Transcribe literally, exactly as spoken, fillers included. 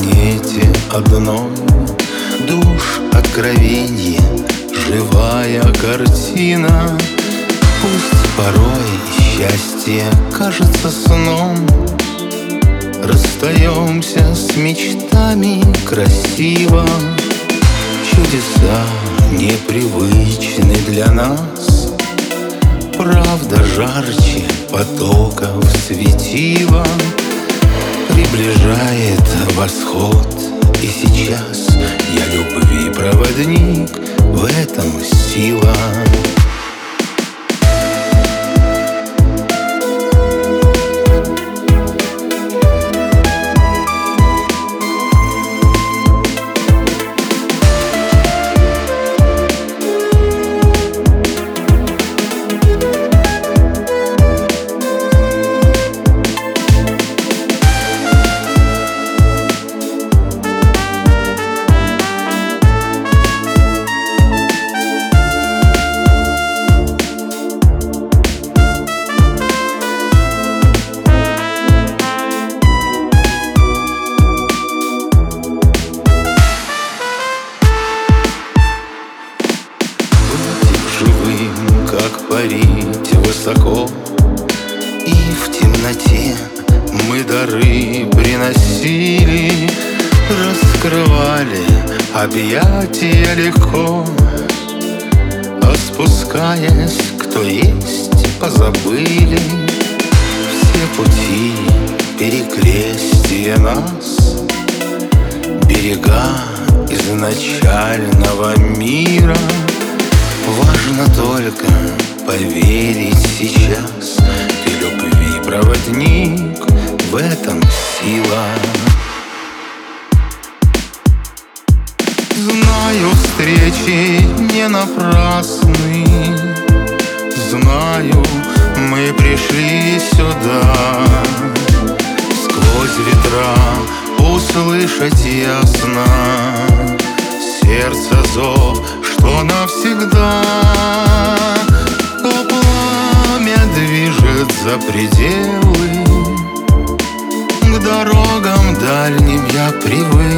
планете одной душ откровенье, живая картина. Пусть порой счастье кажется сном, расстаемся с мечтами красиво. Чудеса непривычны для нас, правда жарче потоков светила. Приближает восход, и сейчас я любви проводник, в этом сила. Как парить высоко, и в темноте мы дары приносили, раскрывали объятия легко, а спускаясь, кто есть, позабыли все пути перекрестия нас, берега изначального мира. Важно только поверить сейчас, ты любви проводник, в этом сила. Знаю, встречи не напрасны, знаю, мы пришли сюда сквозь ветра услышать ясно сердце зов, что навсегда. То пламя движет за пределы, к дорогам дальним я привык.